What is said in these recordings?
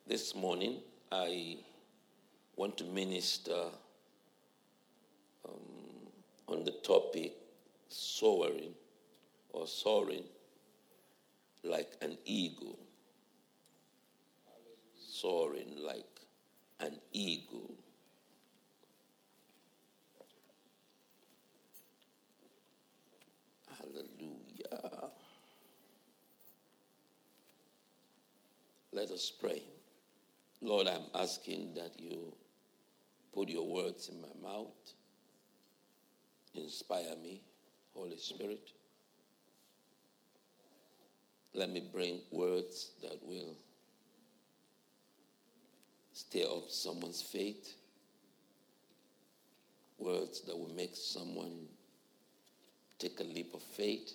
This morning, I want to minister on the topic soaring like an eagle. Soaring like an eagle. Hallelujah. Let us pray. Lord, I'm asking that you put your words in my mouth. Inspire me, Holy Spirit. Let me bring words that will stir up someone's faith. Words that will make someone take a leap of faith.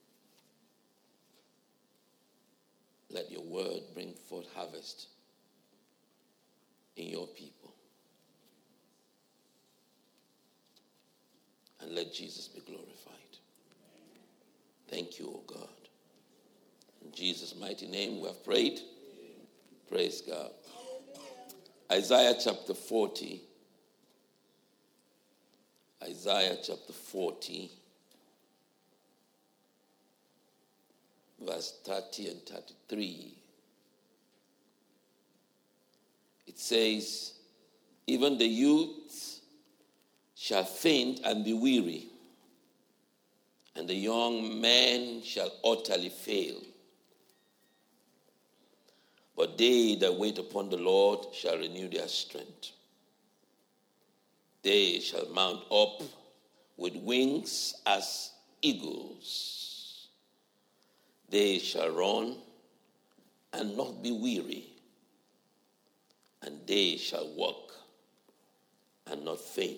Let your word bring forth harvest in your people. And let Jesus be glorified. Thank you, O God. In Jesus' mighty name we have prayed. Praise God. Isaiah chapter 40. Isaiah chapter 40. Verse 30 and 33. It says, even the youth shall faint and be weary, and the young men shall utterly fail. But they that wait upon the Lord shall renew their strength. They shall mount up with wings as eagles. They shall run and not be weary, and they shall walk and not faint.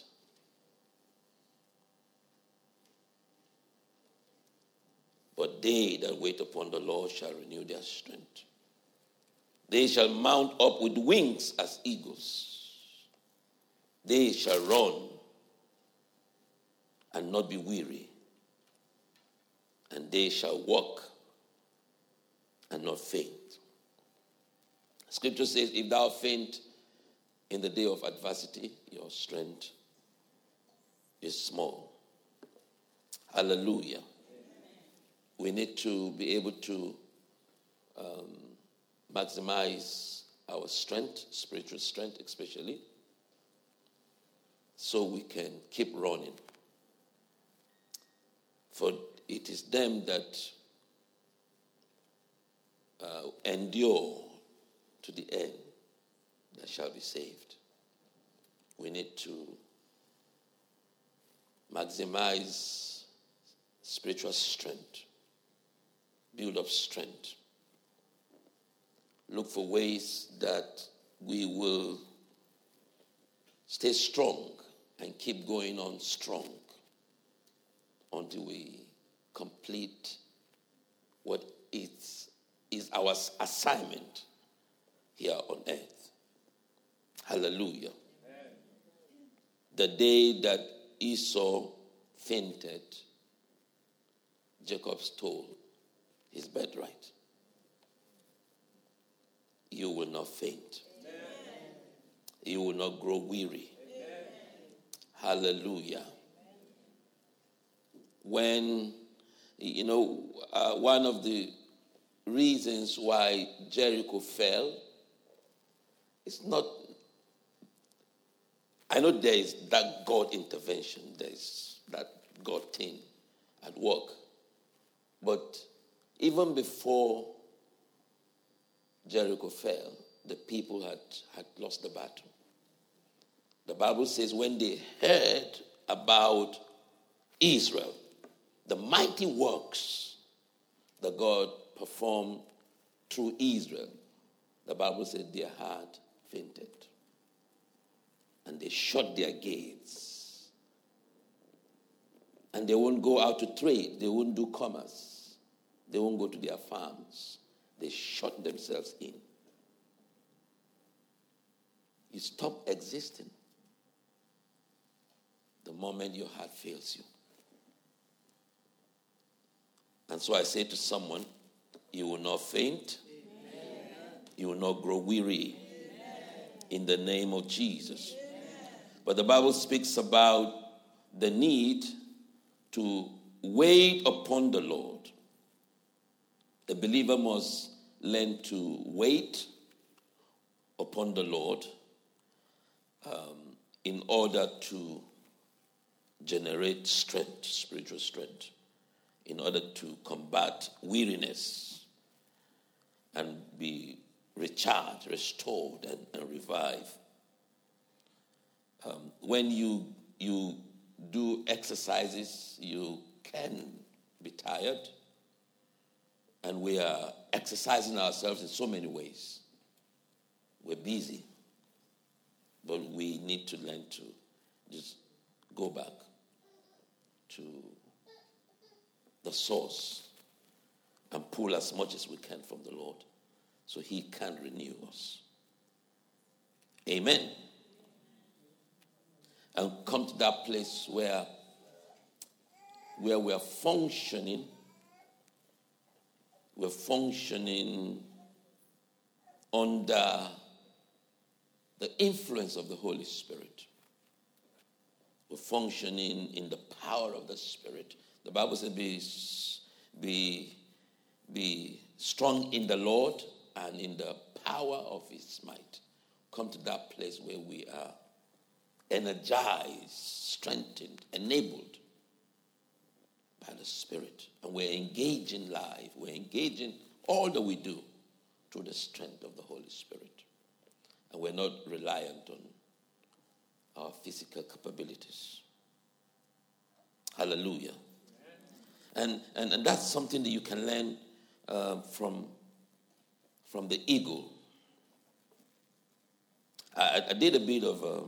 But they that wait upon the Lord shall renew their strength. They shall mount up with wings as eagles. They shall run and not be weary, and they shall walk and not faint. Scripture says, if thou faint in the day of adversity, your strength is small. Hallelujah. We need to be able to maximize our strength, spiritual strength especially, so we can keep running. For it is them that endure to the end that shall be saved. We need to maximize spiritual strength, build up strength. Look for ways that we will stay strong and keep going on strong until we complete what is our assignment here on earth. Hallelujah. Amen. The day that Esau fainted, Jacob stole his birthright. You will not faint. Amen. You will not grow weary. Amen. Hallelujah. Amen. When, one of the reasons why Jericho fell, it's not, I know there is that God intervention, there is that God thing at work. But even before Jericho fell, the people had lost the battle. The Bible says when they heard about Israel, the mighty works that God performed through Israel, the Bible said their heart fainted. And they shut their gates. And they won't go out to trade. They won't do commerce. They won't go to their farms. They shut themselves in. You stop existing the moment your heart fails you. And so I say to someone, you will not faint. Amen. You will not grow weary. In the name of Jesus. But the Bible speaks about the need to wait upon the Lord. The believer must learn to wait upon the Lord in order to generate strength, spiritual strength, in order to combat weariness and be recharged, restored, and revived. When you do exercises, you can be tired. And we are exercising ourselves in so many ways. We're busy. But we need to learn to just go back to the source and pull as much as we can from the Lord so he can renew us. Amen. And come to that place where we are functioning. We're functioning under the influence of the Holy Spirit. We're functioning in the power of the Spirit. The Bible says, be strong in the Lord and in the power of his might. Come to that place where we are energized, strengthened, enabled by the Spirit. And we're engaging life. We're engaging all that we do through the strength of the Holy Spirit. And we're not reliant on our physical capabilities. Hallelujah. And that's something that you can learn from the eagle. I did a bit of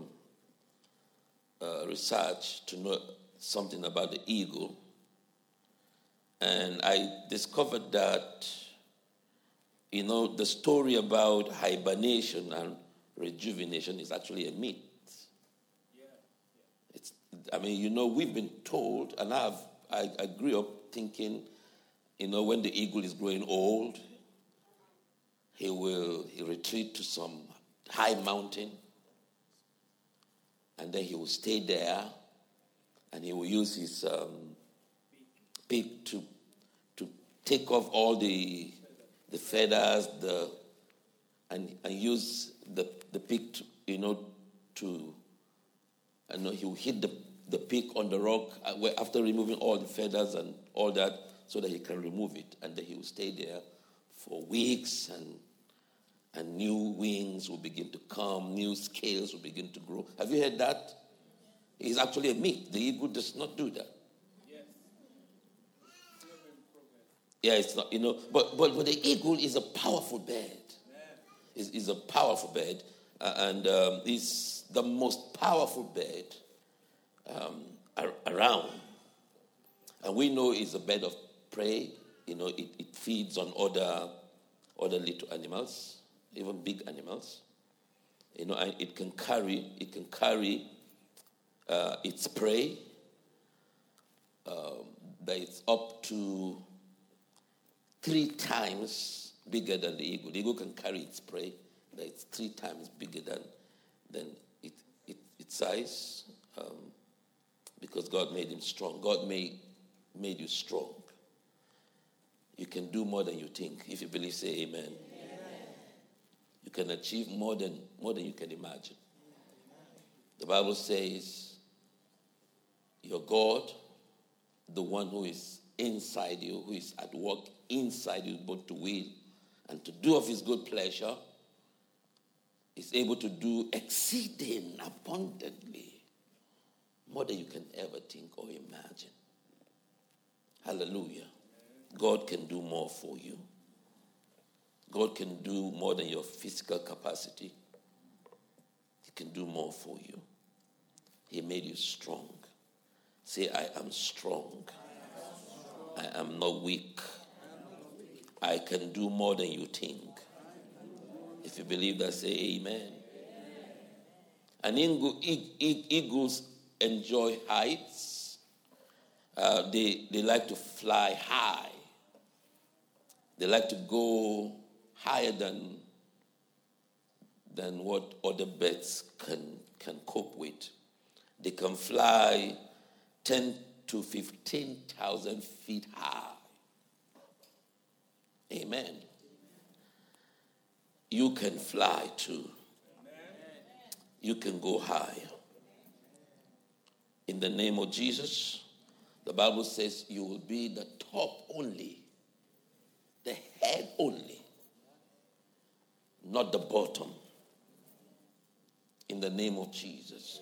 research to know something about the eagle. And I discovered that, the story about hibernation and rejuvenation is actually a myth. We've been told, and I grew up thinking, when the eagle is growing old, he'll retreat to some high mountain, and then he will stay there, and he will use his beak to take off all the feathers, and use the beak he will hit the beak on the rock after removing all the feathers and all that, so that he can remove it, and then he will stay there for weeks, and new wings will begin to come, new scales will begin to grow. Have you heard that? It's actually a myth. The eagle does not do that. Yeah, it's not, but the eagle is a powerful bird. Is a powerful bird, and it's the most powerful bird around. And we know it's a bird of prey. It feeds on other little animals, even big animals. And it can carry its prey that is up to 3 times bigger than the eagle. The eagle can carry its prey that is 3 times bigger than its size, because God made him strong. God made you strong. You can do more than you think. If you believe, say amen. Amen. You can achieve more than you can imagine. The Bible says your God, the one who is inside you, who is at work inside you, both to will and to do of his good pleasure, is able to do exceeding abundantly more than you can ever think or imagine. Hallelujah. God can do more for you. God can do more than your physical capacity. He can do more for you. He made you strong. Say, I am strong. I am not weak. I can do more than you think. If you believe that, say amen. And eagles enjoy heights. They like to fly high. They like to go higher than than what other birds can cope with. They can fly 10 to 15,000 feet high. Amen. You can fly too. You can go higher. In the name of Jesus, the Bible says you will be the top only, the head only, not the bottom. In the name of Jesus.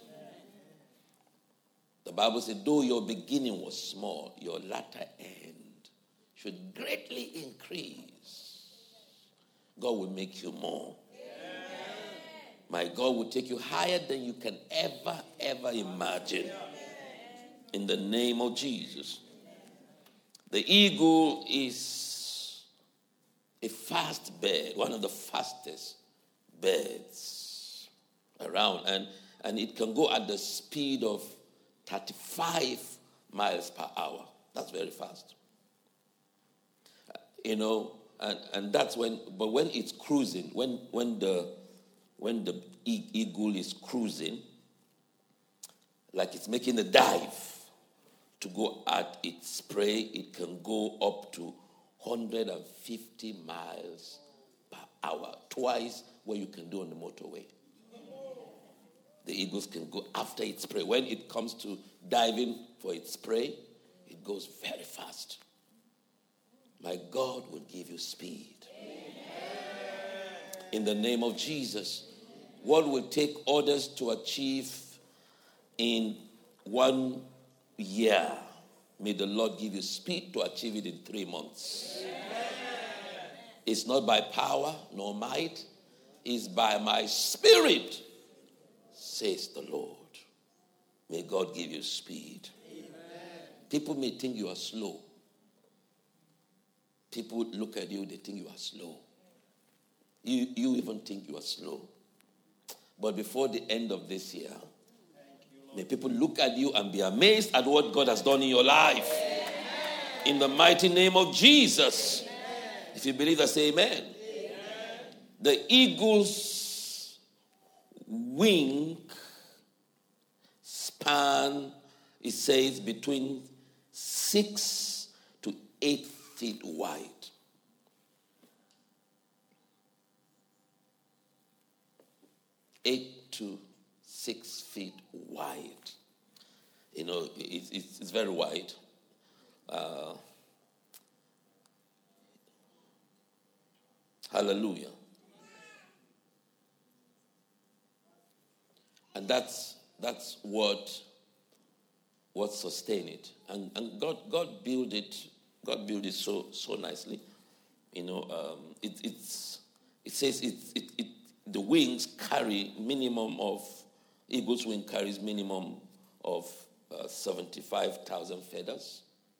The Bible says, though your beginning was small, your latter end should greatly increase. God will make you more. My God will take you higher than you can ever imagine. In the name of Jesus. The eagle is a fast bird, one of the fastest birds around. And it can go at the speed of 35 miles per hour. That's very fast. And that's when it's cruising, when the eagle is cruising, like it's making a dive to go at its prey, it can go up to 150 miles per hour, twice what you can do on the motorway. The eagles can go after its prey. When it comes to diving for its prey, it goes very fast. My God will give you speed. In the name of Jesus, what will take others to achieve in 1 year, may the Lord give you speed to achieve it in 3 months. It's not by power nor might, it's by my spirit, says the Lord. May God give you speed. People may think you are slow. People look at you, they think you are slow. You even think you are slow. But before the end of this year, may people look at you and be amazed at what God has done in your life. In the mighty name of Jesus. If you believe that, say amen. The eagle's wing span, it says, between 6 to 8 feet wide. Eight to 6 feet wide. It's very wide. Hallelujah. And that's what sustained it. And God built it. God built it so nicely. It says the wings carry minimum of, eagle's wing carries minimum of 75,000 feathers.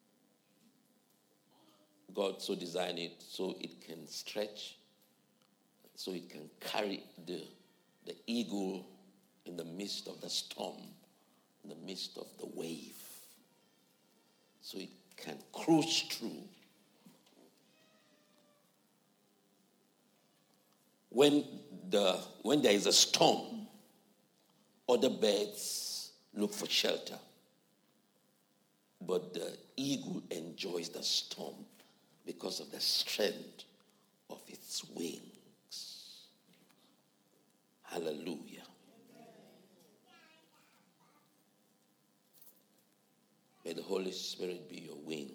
God so designed it so it can stretch, so it can carry the eagle in the midst of the storm, in the midst of the wave. So it can cruise through. When there is a storm, other birds look for shelter. But the eagle enjoys the storm because of the strength of its wings. Hallelujah. May the Holy Spirit be your wing.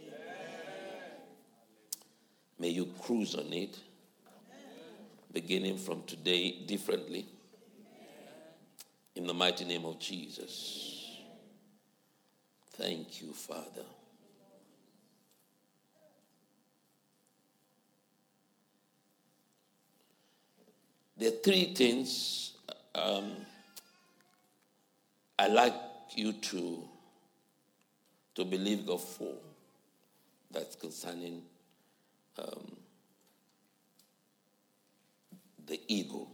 May you cruise on it, beginning from today differently. In the mighty name of Jesus. Thank you, Father. There are 3 things I like you to believe God for, that's concerning the eagle.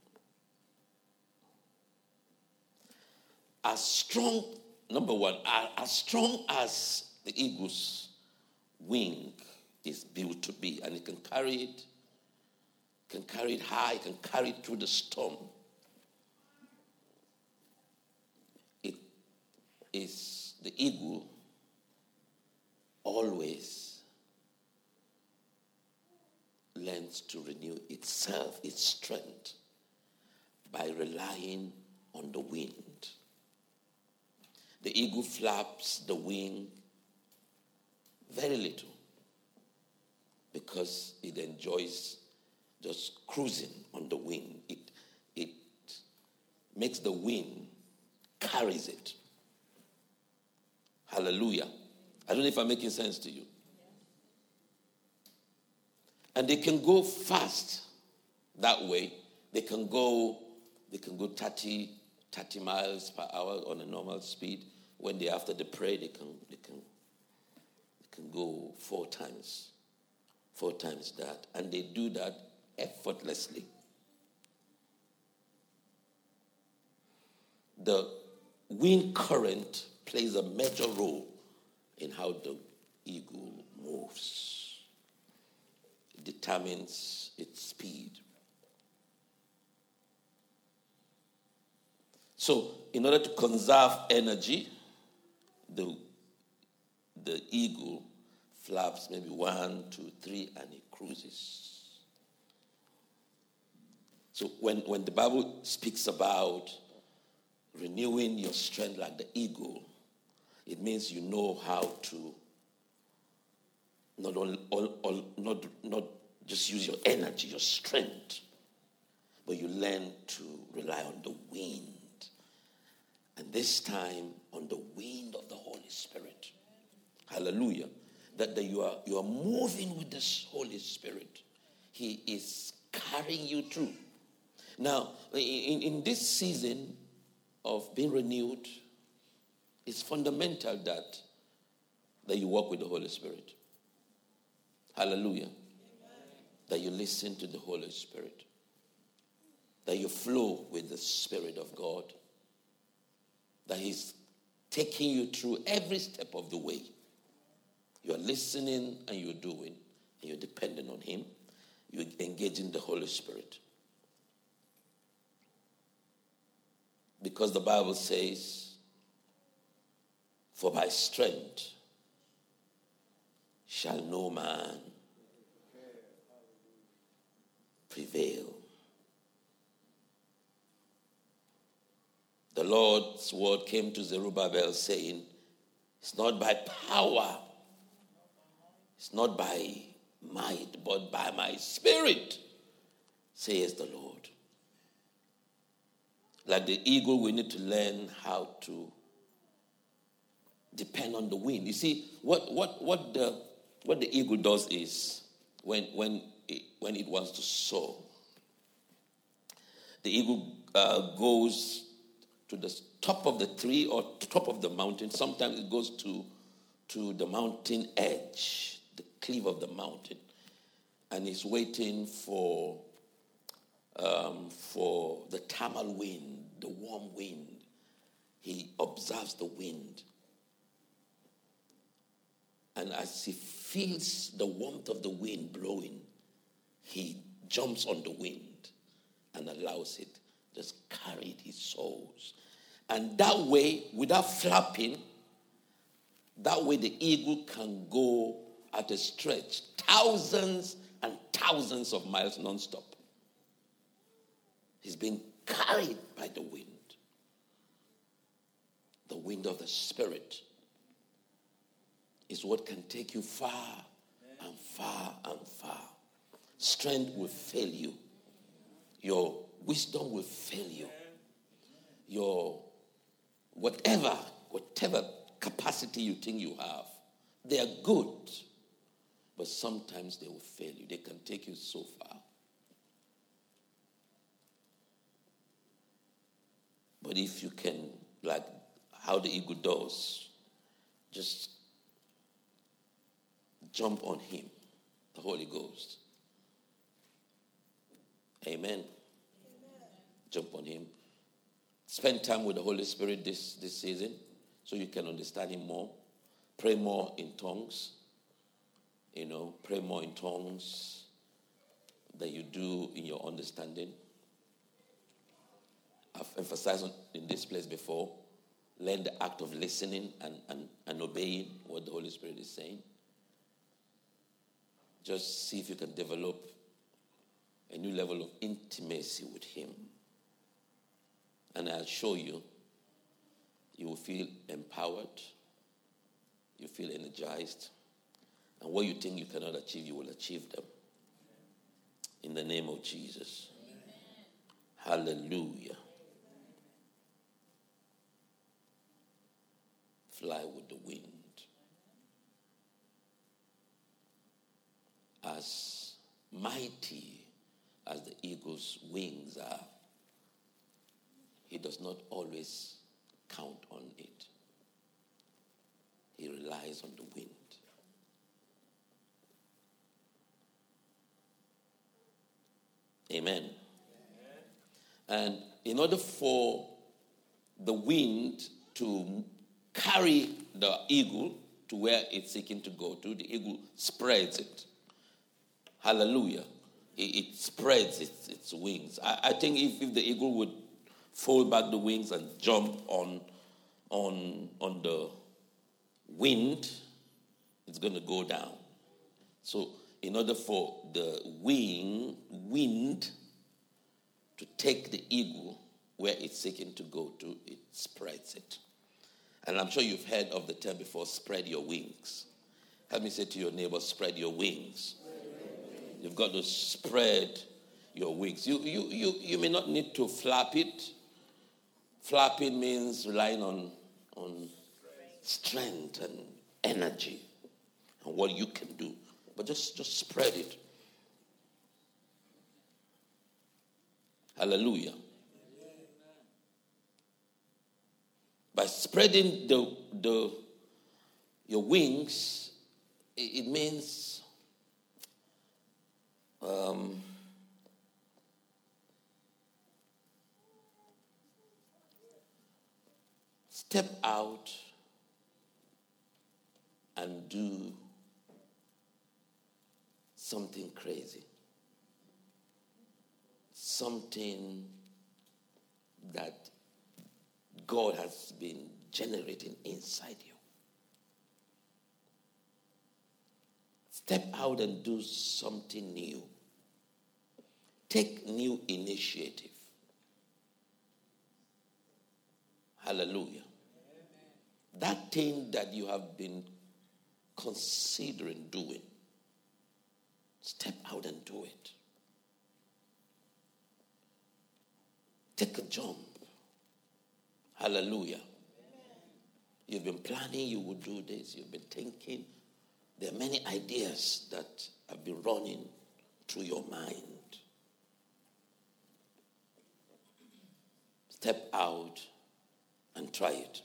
Number one, as strong as the eagle's wing is built to be, and it can carry it can carry it high, can carry it through the storm. It is the eagle always learns to renew itself, its strength, by relying on the wind. The eagle flaps the wing very little because it enjoys just cruising on the wind. It makes the wind, carries it. Hallelujah. I don't know if I'm making sense to you. And they can go fast that way. They can go 30 miles per hour on a normal speed. When they're after the prey, they can go 4 times that. And they do that effortlessly. The wind current plays a major role in how the eagle moves. It determines its speed. So, in order to conserve energy, the eagle flaps maybe 1, 2, 3, and it cruises. So when the Bible speaks about renewing your strength like the eagle, it means you know how to not just use your energy, your strength, but you learn to rely on the wind. And this time on the wind of the Holy Spirit. Hallelujah. That you are moving with this Holy Spirit. He is carrying you through. Now, in this season of being renewed, it's fundamental that you walk with the Holy Spirit. Hallelujah. Amen. That you listen to the Holy Spirit. That you flow with the Spirit of God. That He's taking you through every step of the way. You're listening and you're doing, and you're dependent on Him. You're engaging the Holy Spirit. Because the Bible says, for by strength shall no man prevail. The Lord's word came to Zerubbabel saying, it's not by power, it's not by might, but by my spirit, says the Lord. Like the eagle, we need to learn how to depend on the wind. You see, what the eagle does is when it wants to soar, the eagle goes to the top of the tree or top of the mountain. Sometimes it goes to the mountain edge, the cliff of the mountain, and is waiting for the thermal wind, the warm wind. He observes the wind. And as he feels the warmth of the wind blowing, he jumps on the wind and allows it just carry it, he soars. And that way, without flapping, that way the eagle can go at a stretch thousands and thousands of miles non-stop. He's being carried by the wind of the Spirit is what can take you far and far and far. Strength will fail you. Your wisdom will fail you. Your whatever capacity you think you have, they are good, but sometimes they will fail you. They can take you so far. But if you can, like how the eagle does, just jump on Him, the Holy Ghost. Amen. Jump on Him. Spend time with the Holy Spirit this season so you can understand Him more. Pray more in tongues. Pray more in tongues. that you do in your understanding. I've emphasized in this place before. Learn the act of listening and obeying what the Holy Spirit is saying. Just see if you can develop a new level of intimacy with Him. And I'll show you, you will feel empowered, you feel energized, and what you think you cannot achieve, you will achieve them. In the name of Jesus. Amen. Hallelujah. Fly with the wind. As mighty as the eagle's wings are, he does not always count on it. He relies on the wind. Amen. And in order for the wind to carry the eagle to where it's seeking to go to, the eagle spreads it. Hallelujah. It spreads its wings. I think if the eagle would fold back the wings and jump on the wind, it's going to go down. So in order for the wind to take the eagle where it's seeking to go to, it spreads it. And I'm sure you've heard of the term before, spread your wings. Help me say to your neighbor, spread your wings. You've got to spread your wings. You may not need to flap it. Flapping means relying on strength and energy and what you can do. But just spread it. Hallelujah. By spreading your wings, it means step out and do something crazy. Something that God has been generating inside you. Step out and do something new. Take new initiative. Hallelujah. Amen. That thing that you have been considering doing, step out and do it. Take a jump. Hallelujah. Amen. You've been planning you would do this. You've been thinking. There are many ideas that have been running through your mind. Step out and try it.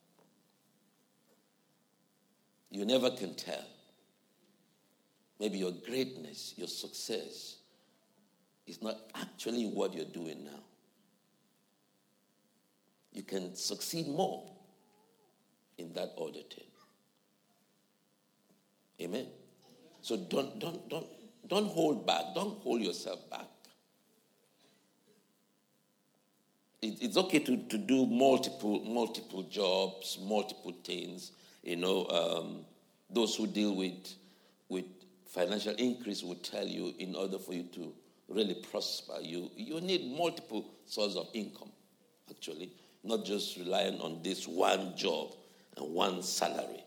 You never can tell. Maybe your greatness, your success is not actually what you're doing now. You can succeed more in that other thing. Amen. So don't hold back. Don't hold yourself back. It's okay to do multiple jobs, multiple things. Those who deal with financial increase will tell you, in order for you to really prosper, you need multiple sources of income, actually, not just relying on this one job and one salary.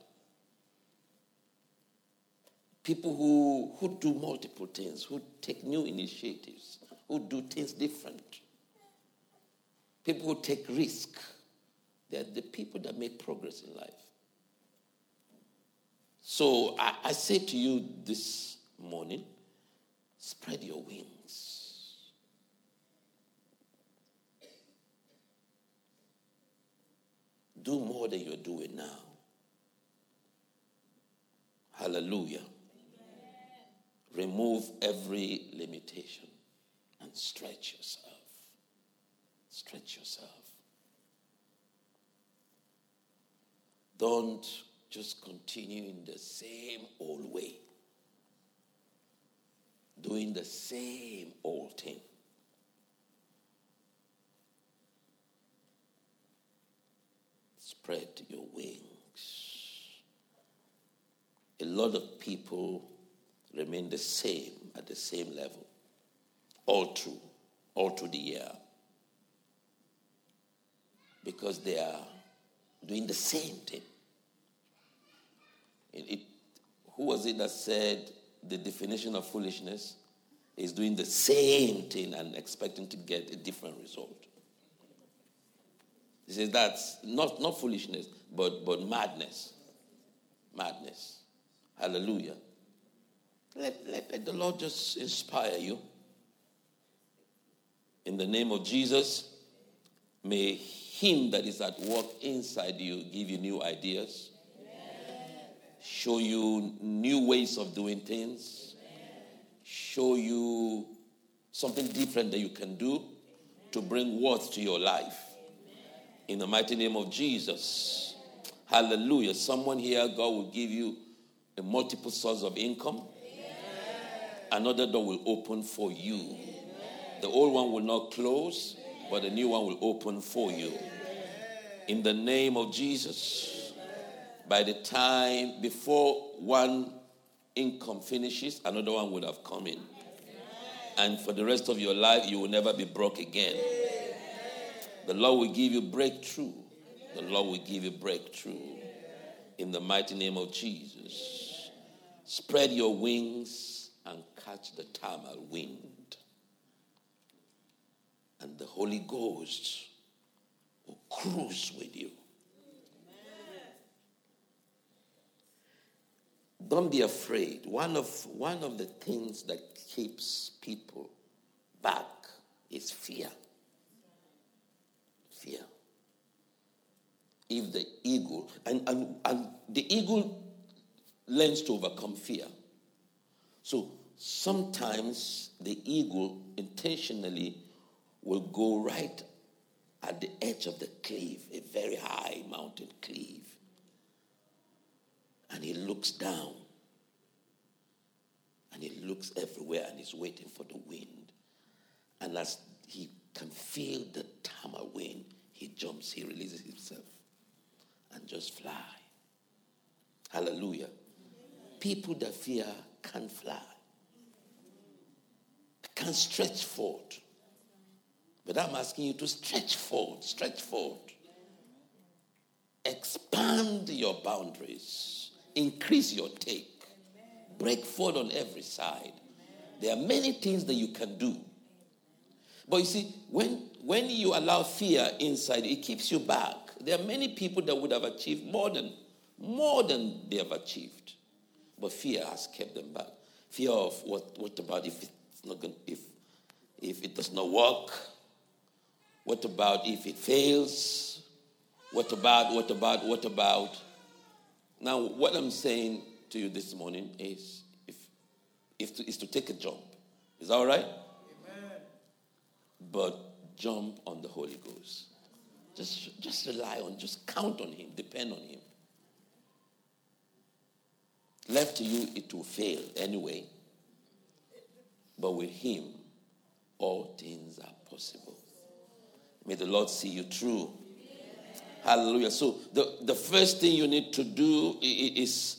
People who do multiple things, who take new initiatives, who do things different. People who take risk. They're the people that make progress in life. So I say to you this morning, spread your wings. Do more than you're doing now. Hallelujah. Remove every limitation and stretch yourself. Stretch yourself. Don't just continue in the same old way. doing the same old thing. Spread your wings. A lot of people remain the same, at the same level, all through the year. Because they are doing the same thing. Who was it that said the definition of foolishness is doing the same thing and expecting to get a different result? He says that's not foolishness, but madness. Madness. Hallelujah. Let the Lord just inspire you. In the name of Jesus, may Him that is at work inside you give you new ideas, show you new ways of doing things, show you something different that you can do to bring worth to your life. In the mighty name of Jesus. Hallelujah. Someone here, God will give you a multiple source of income. Another door will open for you. The old one will not close, but the new one will open for you. In the name of Jesus. By the time, before one income finishes, another one would have come in. And for the rest of your life, you will never be broke again. The Lord will give you breakthrough. The Lord will give you breakthrough. In the mighty name of Jesus. Spread your wings and catch the thermal wind. And the Holy Ghost will cruise with you. Don't be afraid. One of the things that keeps people back is fear. Fear. If the eagle, and the eagle learns to overcome fear. So sometimes the eagle intentionally will go right at the edge of the cliff, a very high mountain cliff. And he looks down. And he looks everywhere and he's waiting for the wind. And as he can feel the thermal wind, he jumps, he releases himself and just fly. Hallelujah. People that fear can't fly. Can't stretch forward. But I'm asking you to stretch forward. Stretch forward. Expand your boundaries. Increase your take. Break forward on every side. There are many things that you can do. But you see, when you allow fear inside, it keeps you back. There are many people that would have achieved more than they have achieved. But fear has kept them back. Fear of what about if it's not going, if it does not work? What about if it fails? What about? Now, what I'm saying to you this morning is is to take a jump. Is that all right? Amen. But jump on the Holy Ghost. Just rely on, just count on Him, depend on Him. Left to you, it will fail anyway. But with Him, all things are possible. May the Lord see you through. Hallelujah. So the first thing you need to do is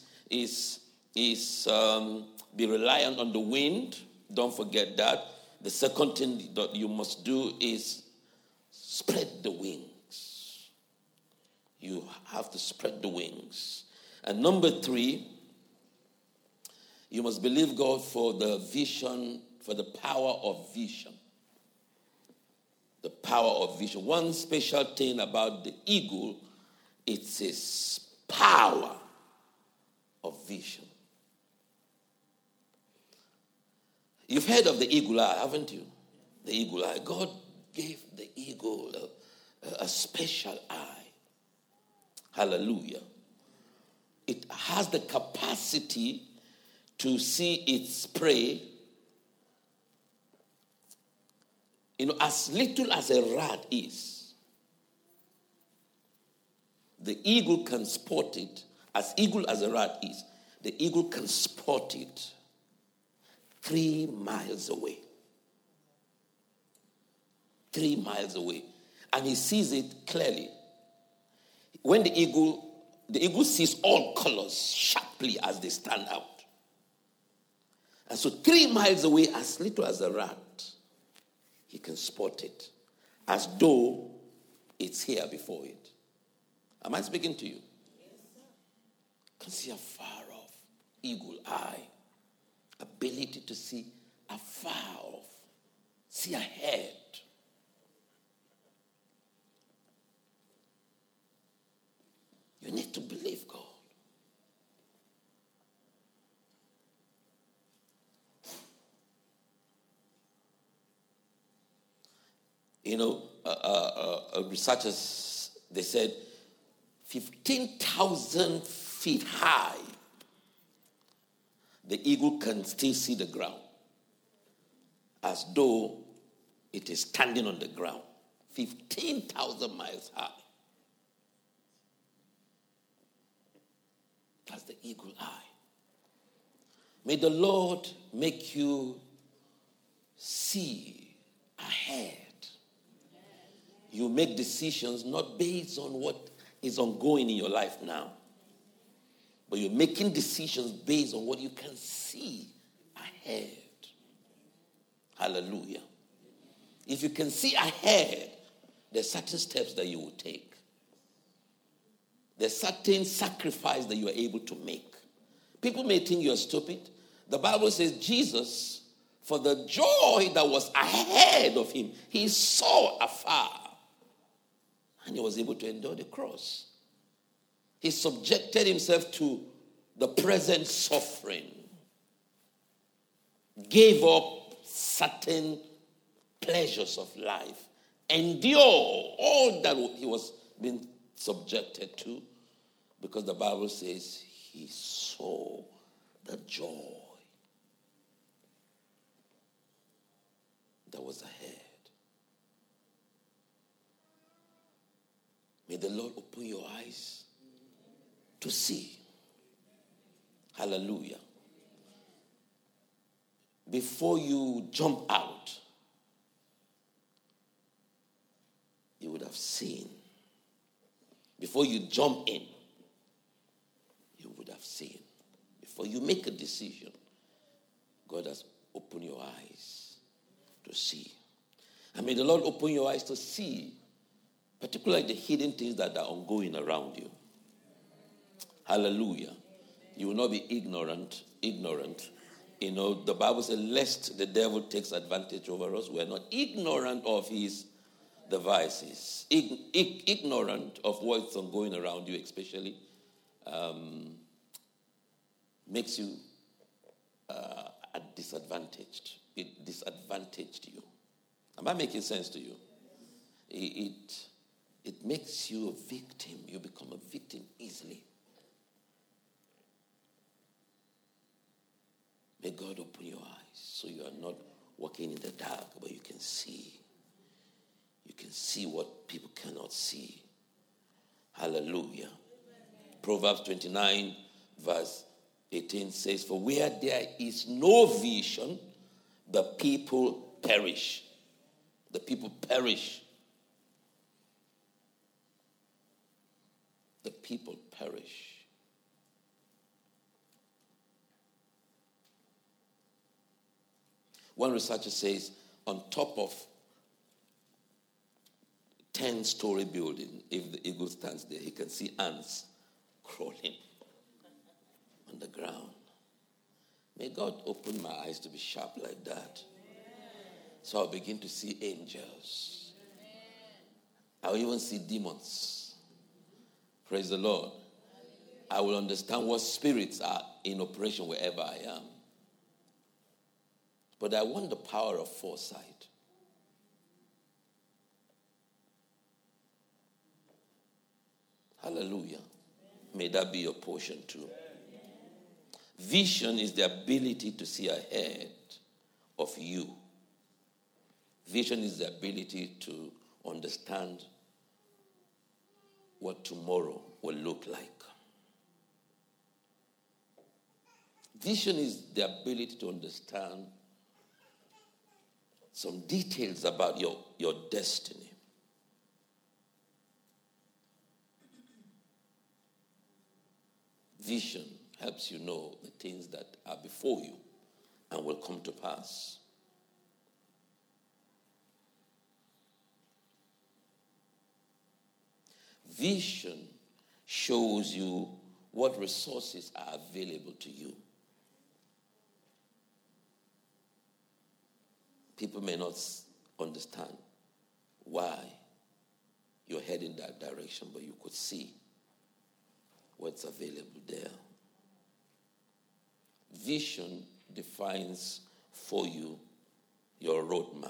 be reliant on the wind. Don't forget that. The second thing that you must do is spread the wings. You have to spread the wings. And number 3, you must believe God for the vision, for the power of vision. The power of vision. One special thing about the eagle, it's its power of vision. You've heard of the eagle eye, haven't you? The eagle eye. God gave the eagle a special eye. Hallelujah. It has the capacity to see its prey, as little as a rat is. The eagle can spot it. As eagle as a rat is, the eagle can spot it 3 miles away. 3 miles away. And he sees it clearly. When the eagle sees all colors sharply as they stand out. And so 3 miles away, as little as a rat, he can spot it. As though it's here before it. Am I speaking to you? Yes, sir. Can see afar off. Eagle eye. Ability to see afar off. See ahead. You need to believe God. Researchers, they said 15,000 feet high, the eagle can still see the ground as though it is standing on the ground. 15,000 miles high. That's the eagle eye. May the Lord make you see ahead. You make decisions not based on what is ongoing in your life now, but you're making decisions based on what you can see ahead. Hallelujah. If you can see ahead, there's certain steps that you will take. There's certain sacrifice that you are able to make. People may think you're stupid. The Bible says Jesus, for the joy that was ahead of him, he saw afar. And he was able to endure the cross. He subjected himself to the present suffering. Gave up certain pleasures of life. Endure all that he was being subjected to. Because the Bible says he saw the joy that was ahead. May the Lord open your eyes to see. Hallelujah. Before you jump out, you would have seen. Before you jump in, you would have seen. Before you make a decision, God has opened your eyes to see. And may the Lord open your eyes to see, particularly the hidden things that are ongoing around you. Hallelujah. You will not be ignorant. You know, the Bible says, lest the devil takes advantage over us. We are not ignorant of his devices. Ignorant of what's ongoing around you, especially, makes you disadvantaged. It disadvantaged you. Am I making sense to you? It makes you a victim. You become a victim easily. May God open your eyes so you are not walking in the dark, but you can see. You can see what people cannot see. Hallelujah. Proverbs 29 verse 18 says, for where there is no vision, the people perish. The people perish. The people perish. One researcher says, on top of 10-story building, if the eagle stands there, he can see ants crawling on the ground. May God open my eyes to be sharp like that. So I'll begin to see angels. I'll even see demons. Praise the Lord. I will understand what spirits are in operation wherever I am. But I want the power of foresight. Hallelujah. May that be your portion too. Vision is the ability to see ahead of you. Vision is the ability to understand what tomorrow will look like. Vision is the ability to understand some details about your destiny. Vision helps you know the things that are before you and will come to pass. Vision shows you what resources are available to you. People may not understand why you're heading that direction, but you could see what's available there. Vision defines for you your roadmap.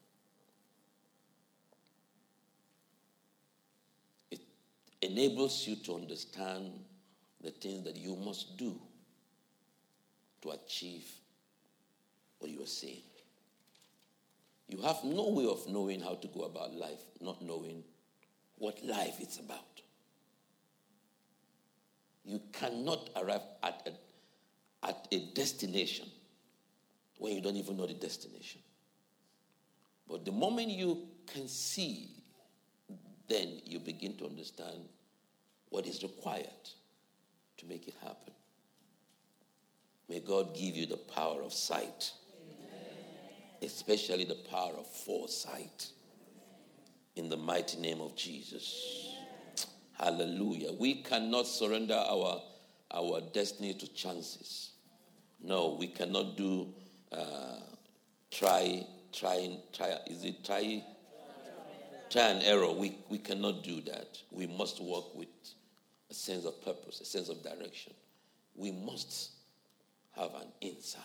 It enables you to understand the things that you must do to achieve what you are saying. You have no way of knowing how to go about life, not knowing what life is about. You cannot arrive at a destination when you don't even know the destination. But the moment you can see, then you begin to understand what is required to make it happen. May God give you the power of sight. Especially the power of foresight. In the mighty name of Jesus. Hallelujah. We cannot surrender our destiny to chances. No, we cannot do try and error. We cannot do that. We must work with a sense of purpose, a sense of direction. We must have an insight.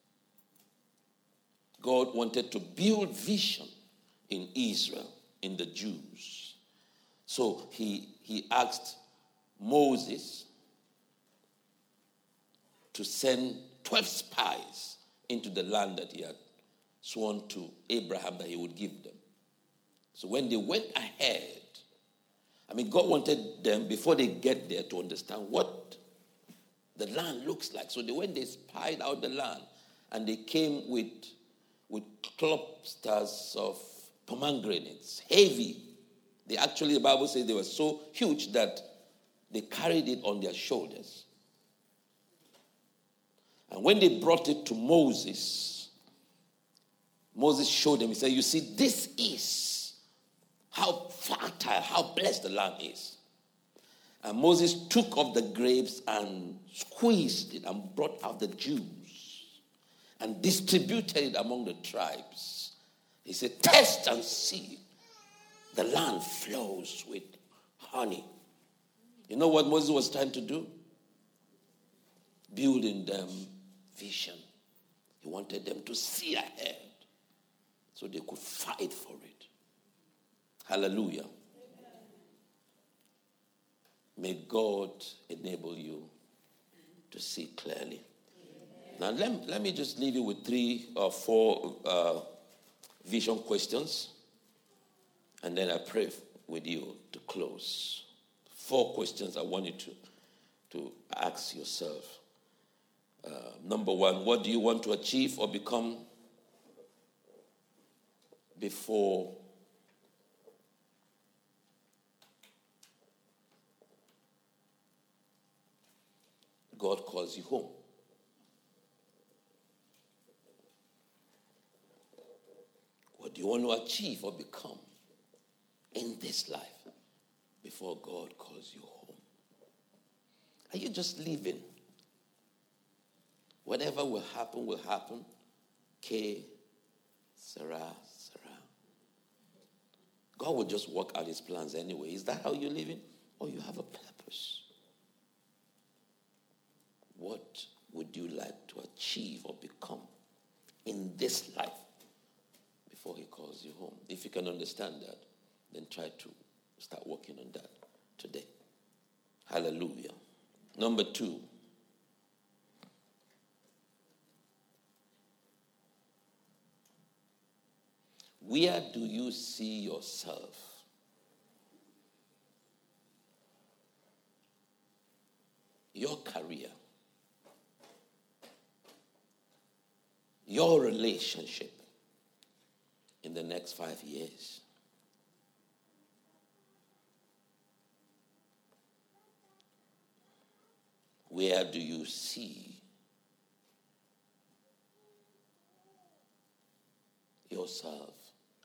God wanted to build vision in Israel, in the Jews. So he asked Moses to send 12 spies into the land that he had sworn to Abraham that he would give them. So when they went ahead, God wanted them, before they get there, to understand what the land looks like. So when they spied out the land, and they came with clusters of pomegranates, heavy. The Bible says they were so huge that they carried it on their shoulders. And when they brought it to Moses, Moses showed them, he said, you see, this is how fertile, how blessed the land is. And Moses took of the grapes and squeezed it and brought out the juice and distributed it among the tribes. He said, taste and see. The land flows with honey. You know what Moses was trying to do? Building them vision. He wanted them to see ahead so they could fight for it. Hallelujah. May God enable you to see clearly. Now, let me just leave you with 3 or 4 vision questions. And then I pray with you to close. 4 questions I want you to ask yourself. Number 1, what do you want to achieve or become before God calls you home? What do you want to achieve or become in this life before God calls you home? Are you just living? Whatever will happen, will happen. Que sera, sera. God will just work out his plans anyway. Is that how you're living? Or you have a purpose? What would you like to achieve or become in this life before he calls you home? If you can understand that, then try to start working on that today. Hallelujah. Number 2. Where do you see yourself? Your career, your relationship, in the next 5 years? Where do you see yourself,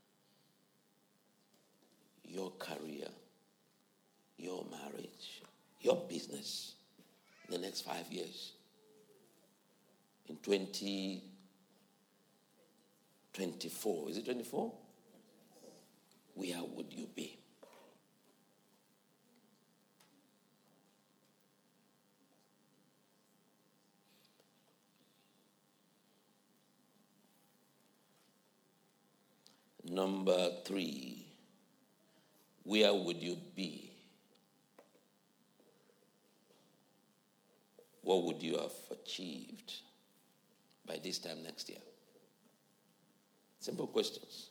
your career, your marriage, your business in the next 5 years? In 2024, is it 24? Where would you be? Number 3, where would you be? What would you have achieved by this time next year? Simple questions.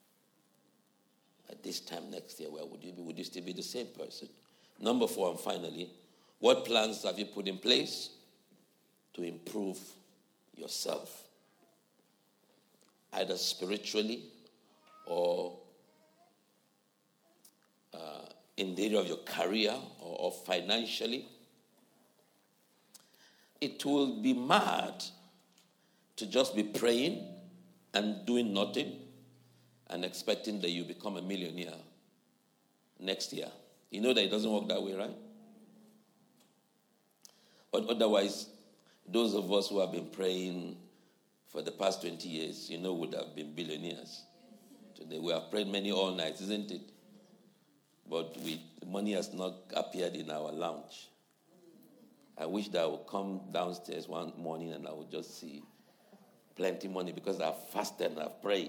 At this time next year, where would you be? Would you still be the same person? Number 4, and finally, what plans have you put in place to improve yourself? Either spiritually or in the area of your career or financially. It will be mad to just be praying and doing nothing and expecting that you become a millionaire next year. You know that it doesn't work that way, right? But otherwise, those of us who have been praying for the past 20 years, would have been billionaires. Today we have prayed many all nights, isn't it? But money has not appeared in our lounge. I wish that I would come downstairs one morning and I would just see plenty money because I've fasted and I've prayed.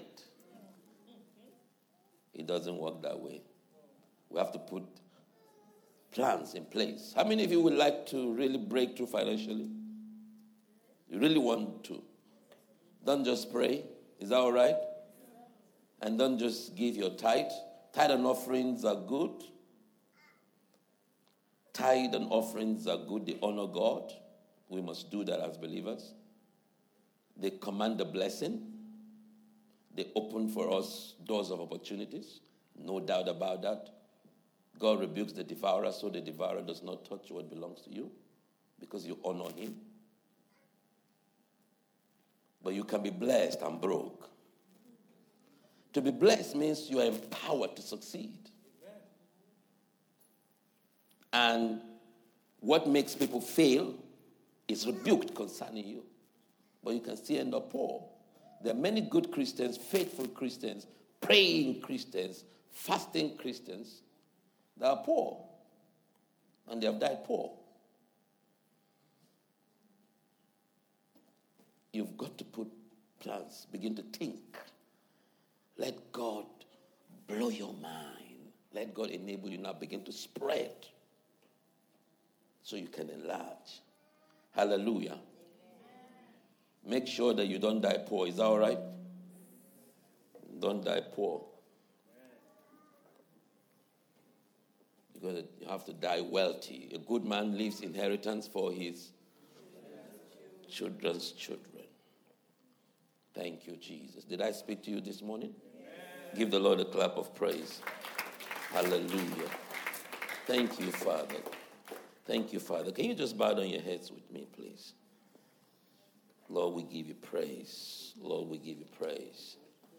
It doesn't work that way. We have to put plans in place. How many of you would like to really break through financially? You really want to. Don't just pray. Is that all right? And don't just give your tithe. Tithe and offerings are good. Tithe and offerings are good. They honor God. We must do that as believers. They command the blessing. They open for us doors of opportunities. No doubt about that. God rebukes the devourer so the devourer does not touch what belongs to you because you honor him. But you can be blessed and broke. To be blessed means you are empowered to succeed. And what makes people fail is rebuked concerning you. But you can still end up poor. There are many good Christians, faithful Christians, praying Christians, fasting Christians that are poor. And they have died poor. You've got to put plans, begin to think. Let God blow your mind. Let God enable you now begin to spread so you can enlarge. Hallelujah. Make sure that you don't die poor. Is that all right? Don't die poor. Because you have to die wealthy. A good man leaves inheritance for his children's children. Thank you, Jesus. Did I speak to you this morning? Give the Lord a clap of praise. Hallelujah. Thank you, Father. Thank you, Father. Can you just bow down your heads with me, please? Lord, we give you praise. Lord, we give you praise.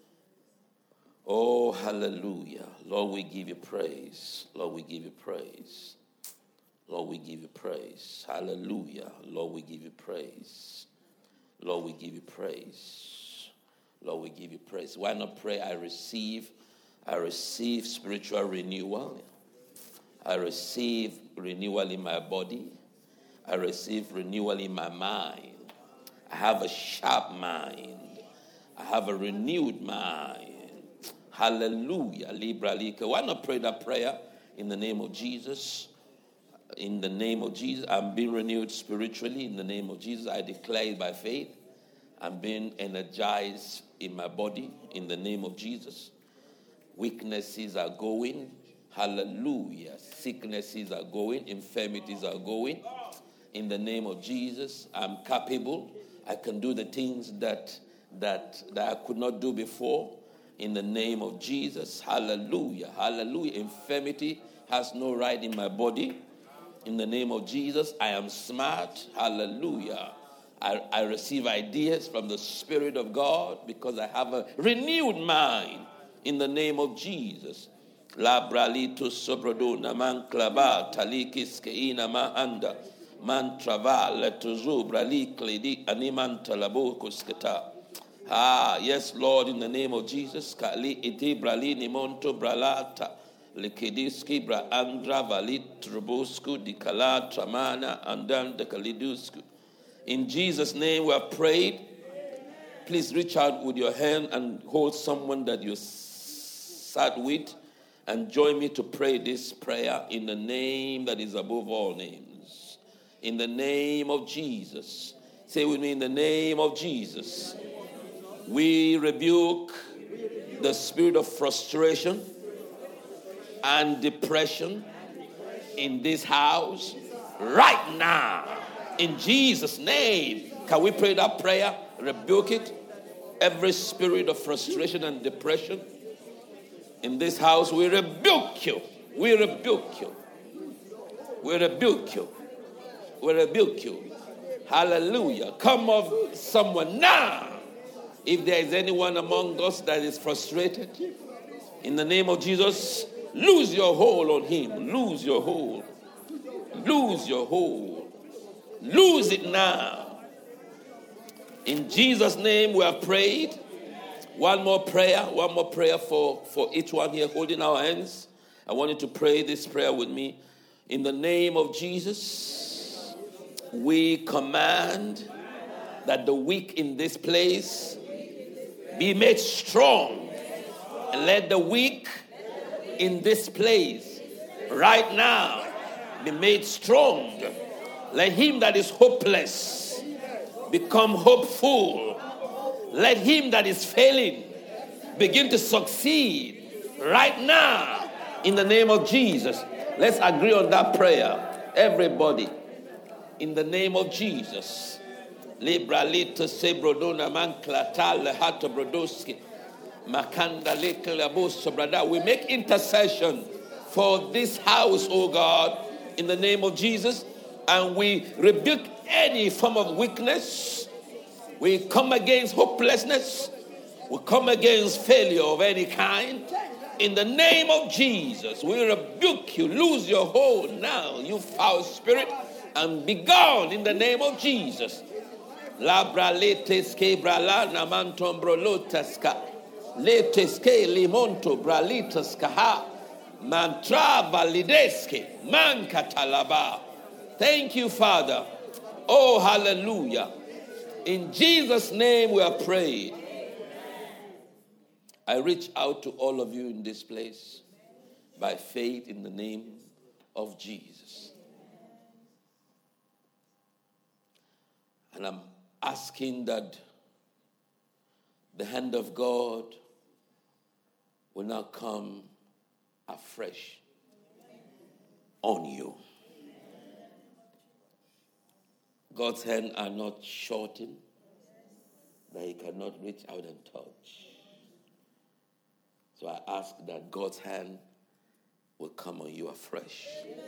Oh, hallelujah. Lord, we give you praise. Lord, we give you praise. Lord, we give you praise. Hallelujah. Lord, we give you praise. Lord, we give you praise. Lord, we give you praise. Why not pray? I receive spiritual renewal. I receive renewal in my body. I receive renewal in my mind. I have a sharp mind. I have a renewed mind. Hallelujah. Libra Lika. Why not pray that prayer in the name of Jesus? In the name of Jesus. I'm being renewed spiritually. In the name of Jesus. I declare it by faith. I'm being energized in my body. In the name of Jesus. Weaknesses are going. Hallelujah. Sicknesses are going. Infirmities are going. In the name of Jesus. I'm capable. I can do the things that I could not do before. In the name of Jesus. Hallelujah. Hallelujah. Infirmity has no right in my body. In the name of Jesus, I am smart. Hallelujah. I receive ideas from the Spirit of God because I have a renewed mind. In the name of Jesus. La bralito sobrodona man clava talikis keina mahanda man traval tozu brali kledi animan talabo kusketa. Yes, Lord, in the name of Jesus. Kali iti brali nimonto bralata likidiski bra andra valit trubusku dikala tramana andan de kalidusku. In Jesus' name we have prayed. Please reach out with your hand and hold someone that you sat with and join me to pray this prayer in the name that is above all names. In the name of Jesus. Say with me, in the name of Jesus. We rebuke the spirit of frustration and depression in this house right now. In Jesus' name. Can we pray that prayer? Rebuke it. Every spirit of frustration and depression in this house, we rebuke you. We rebuke you. We rebuke you. We rebuke you. Hallelujah. Come off someone now. If there is anyone among us that is frustrated, in the name of Jesus, lose your hold on him. Lose your hold. Lose your hold. Lose it now. In Jesus' name we have prayed. One more prayer for each one here holding our hands. I want you to pray this prayer with me. In the name of Jesus, we command that the weak in this place be made strong. And let the weak in this place right now be made strong. Let him that is hopeless become hopeful. Let him that is failing begin to succeed right now in the name of Jesus. Let's agree on that prayer. Everybody, in the name of Jesus. We make intercession for this house, oh God, in the name of Jesus. And we rebuke any form of weakness. We come against hopelessness. We come against failure of any kind. In the name of Jesus, we rebuke you. Lose your hold now, you foul spirit, and be gone in the name of Jesus. Labra leteske brala namantom brolotaska. Leteske limonto bralitaska ha. Mantra valideske mankatalaba. Thank you, Father. Oh, hallelujah. In Jesus' name we are prayed. I reach out to all of you in this place by faith in the name of Jesus. And I'm asking that the hand of God will now come afresh on you. God's hands are not shortened, that he cannot reach out and touch. So I ask that God's hand will come on you afresh. Amen.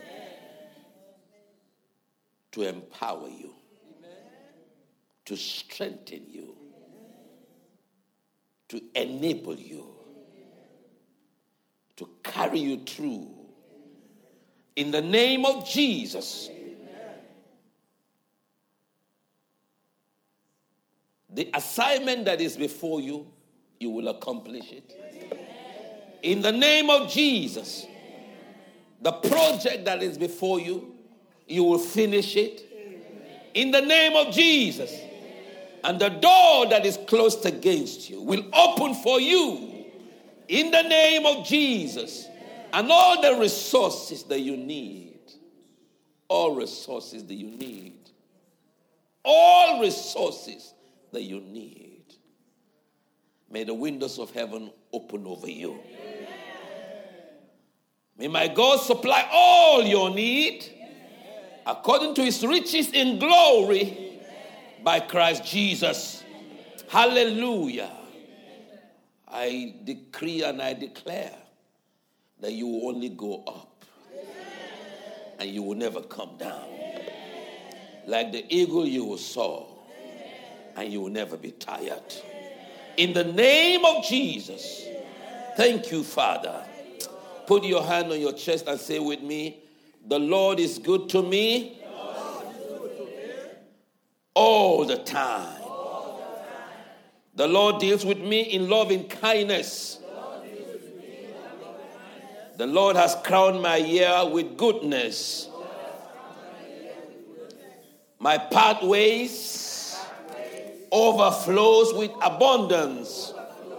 To empower you. Amen. To strengthen you. Amen. To enable you. To carry you through. In the name of Jesus. The assignment that is before you, you will accomplish it. In the name of Jesus. The project that is before you, you will finish it. In the name of Jesus. And the door that is closed against you will open for you. In the name of Jesus. And all the resources that you need. All resources that you need. All resources that you need. May the windows of heaven open over you. Amen. May my God supply all your need according to his riches in glory by Christ Jesus. Hallelujah. I decree and I declare that you will only go up and you will never come down. Like the eagle you will soar and you will never be tired. In the name of Jesus, thank you, Father. Put your hand on your chest and say with me, the Lord is good to me all the time. The Lord deals with me in loving kindness. The Lord has crowned my year with goodness. My pathways overflows with abundance.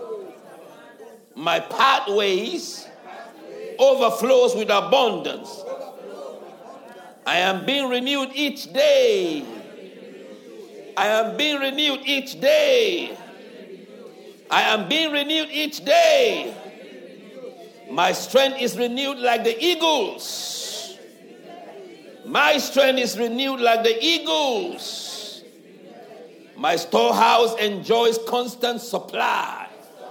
My pathways overflows with abundance. I am being renewed each day. I am being renewed each day. I am being renewed each day. My strength is renewed like the eagles. My strength is renewed like the eagles. My storehouse enjoys constant supply.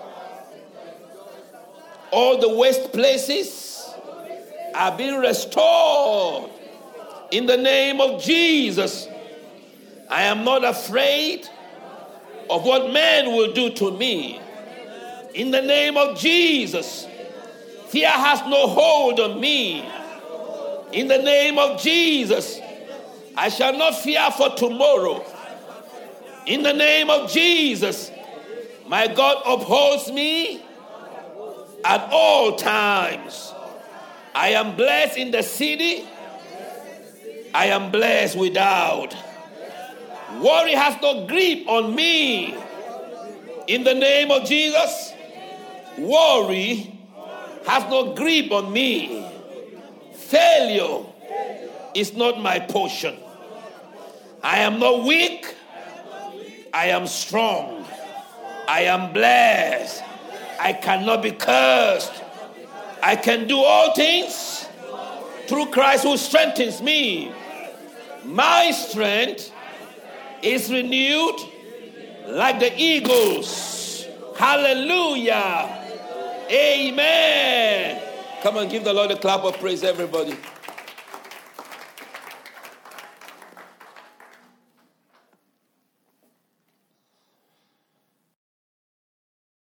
All the waste places are being restored. In the name of Jesus, I am not afraid of what man will do to me. In the name of Jesus, fear has no hold on me. In the name of Jesus, I shall not fear for tomorrow. In the name of Jesus, my God upholds me at all times. I am blessed in the city. I am blessed without. Worry has no grip on me. In the name of Jesus, worry has no grip on me. Failure is not my portion. I am not weak. I am strong. I am blessed. I cannot be cursed. I can do all things through Christ who strengthens me. My strength is renewed like the eagles. Hallelujah. Amen. Come on, give the Lord a clap of praise, everybody.